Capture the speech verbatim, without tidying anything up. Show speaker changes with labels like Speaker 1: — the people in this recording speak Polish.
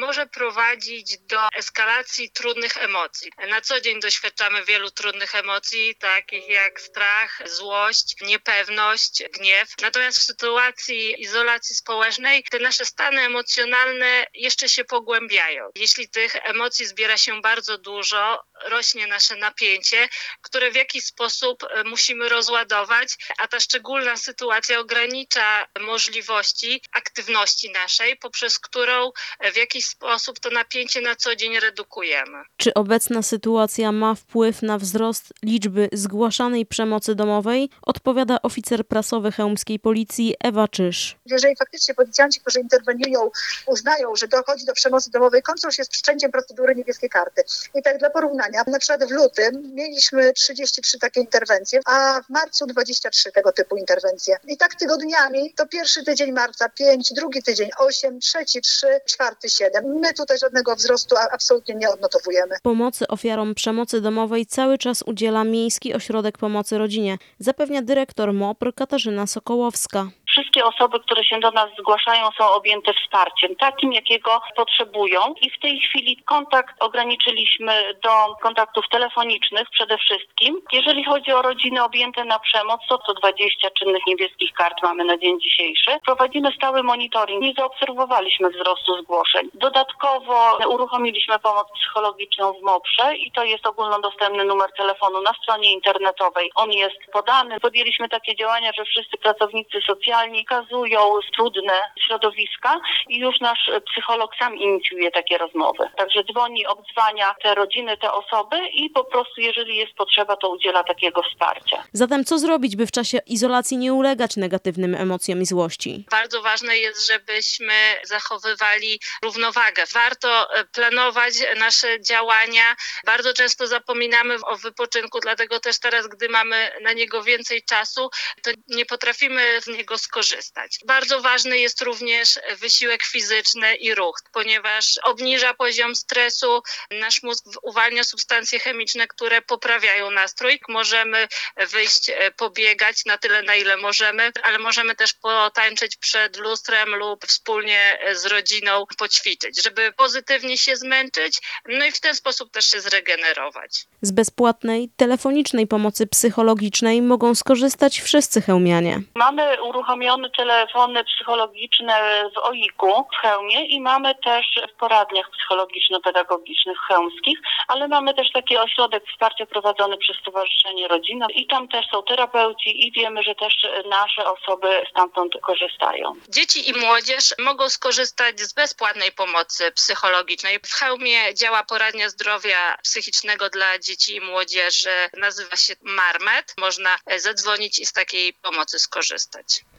Speaker 1: może prowadzić do eskalacji trudnych emocji. Na co dzień doświadczamy wielu trudnych emocji, takich jak strach, złość, niepewność, gniew. Natomiast w sytuacji izolacji społecznej te nasze stany emocjonalne jeszcze się pogłębiają. Jeśli tych emocji zbiera się bardzo dużo, rośnie nasze napięcie, które w jakiś sposób musimy rozładować, a ta szczególna sytuacja ogranicza możliwości aktywności naszej, poprzez którą w jakiś sposób to napięcie na co dzień redukujemy.
Speaker 2: Czy obecna sytuacja ma wpływ na wzrost liczby zgłaszanej przemocy domowej? Odpowiada oficer prasowy chełmskiej policji Ewa Czyż.
Speaker 3: Jeżeli faktycznie policjanci, którzy interweniują, uznają, że dochodzi do przemocy domowej, kończą się z wszczęciem procedury niebieskiej karty. I tak dla porównania, na przykład w lutym mieliśmy trzydzieści trzy takie interwencje, a w marcu dwadzieścia trzy tego typu interwencje. I tak tygodniami to pierwszy tydzień marca pięć, drugi tydzień osiem, trzeci trzy, czwarty siedem. My tutaj żadnego wzrostu absolutnie nie odnotowujemy.
Speaker 2: Pomocy ofiarom przemocy domowej cały czas udziela Miejski Ośrodek Pomocy Rodzinie, zapewnia dyrektor M O P R Katarzyna Sokołowska.
Speaker 4: Wszystkie osoby, które się do nas zgłaszają, są objęte wsparciem, takim jakiego potrzebują i w tej chwili kontakt ograniczyliśmy do kontaktów telefonicznych przede wszystkim. Jeżeli chodzi o rodziny objęte na przemoc, to co dwadzieścia czynnych niebieskich kart mamy na dzień dzisiejszy. Prowadzimy stały monitoring. Nie zaobserwowaliśmy wzrostu zgłoszeń. Dodatkowo uruchomiliśmy pomoc psychologiczną w M O P R ze i to jest ogólnodostępny numer telefonu na stronie internetowej. On jest podany. Podjęliśmy takie działania, że wszyscy pracownicy socjalni kazują trudne środowiska i już nasz psycholog sam inicjuje takie rozmowy. Także dzwoni, obdzwania te rodziny, te osoby i po prostu jeżeli jest potrzeba, to udziela takiego wsparcia.
Speaker 2: Zatem co zrobić, by w czasie izolacji nie ulegać negatywnym emocjom i złości?
Speaker 1: Bardzo ważne jest, żebyśmy zachowywali równowagę. Warto planować nasze działania. Bardzo często zapominamy o wypoczynku, dlatego też teraz, gdy mamy na niego więcej czasu, to nie potrafimy z niego skorzystać. Bardzo ważny jest również wysiłek fizyczny i ruch, ponieważ obniża poziom stresu, nasz mózg uwalnia substancje chemiczne, które poprawiają nastrój. Możemy wyjść, pobiegać na tyle, na ile możemy, ale możemy też potańczyć przed lustrem lub wspólnie z rodziną poćwiczyć, żeby pozytywnie się zmęczyć, no i w ten sposób też się zregenerować.
Speaker 2: Z bezpłatnej, telefonicznej pomocy psychologicznej mogą skorzystać wszyscy chełmianie.
Speaker 4: Mamy uruchomione telefony psychologiczne w O I K-u w Chełmie i mamy też w poradniach psychologiczno-pedagogicznych chełmskich, ale mamy też taki ośrodek wsparcia prowadzony przez Stowarzyszenie Rodzina i tam też są terapeuci i wiemy, że też nasze osoby stamtąd korzystają.
Speaker 1: Dzieci i młodzież mogą skorzystać z bezpłatnej pomocy psychologicznej. W Chełmie działa poradnia zdrowia psychicznego dla dzieci i młodzieży. Nazywa się Marmet. Można zadzwonić i z takiej pomocy skorzystać.